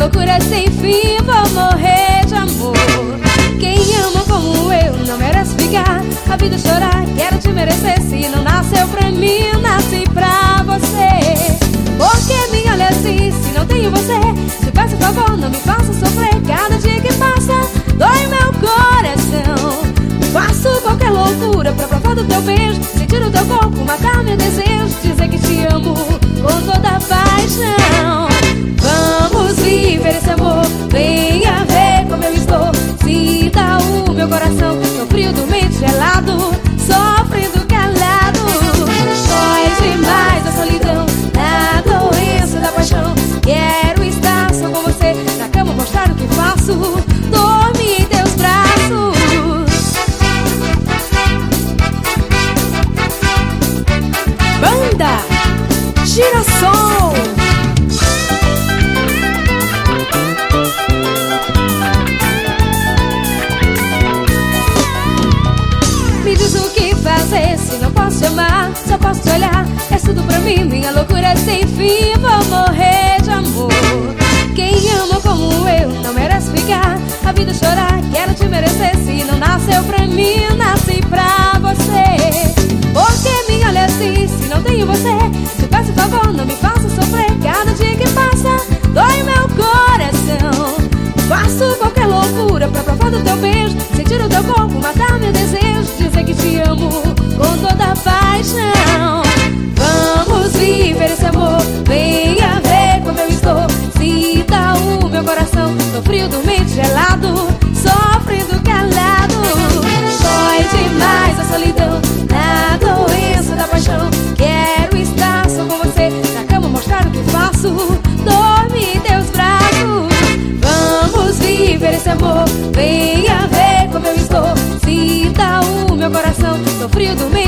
loucura é sem fim, vou morrer de amor. Quem ama como eu não merece ficar a vida chorar. Quero te merecer, se não nasceu pra mim, nasci pra você. Porque me olha assim, se não tenho você, te peço por favor, não me faça sofrer. Cada dia que passa, dói meu coração. Faço qualquer loucura pra provar do teu beijo, sentir o teu corpo, matar meu desejo, dizer que te amo com toda a paixão. Vamos viver esse amor, venha ver como eu estou. Sinta o meu coração, no frio dormente gelado, sofrendo calado. Dói demais a solidão, a doença da paixão. Quero estar só com você, na cama mostrar o que faço, dormir em teus braços. Banda Girassol. Me diz o que fazer, se não posso te amar, só posso te olhar. É tudo pra mim, minha loucura é sem fim, vou morrer de amor. Quem ama como eu não merece ficar a vida chorar. Quero te merecer, se não nasceu pra mim, nasci pra você. Porque me olha assim, se não tenho você, te peço por favor, não me faça sofrer. Cada dia que passa, dói meu coração. Faço qualquer loucura pra provar do teu beijo, sentir o teu corpo, matar meu desejo, dizer que te amo com toda a paixão. Vamos viver esse amor, venha ver como eu estou. Sinta o meu coração, no frio dormente gelado, sofrendo calado. Dói demais a solidão, na doença da paixão. Quero estar só com você, na cama mostrar o que faço, dormir em teus braços. Vamos viver esse amor, venha ver como eu estou. Sinta o meu coração, no frio dormente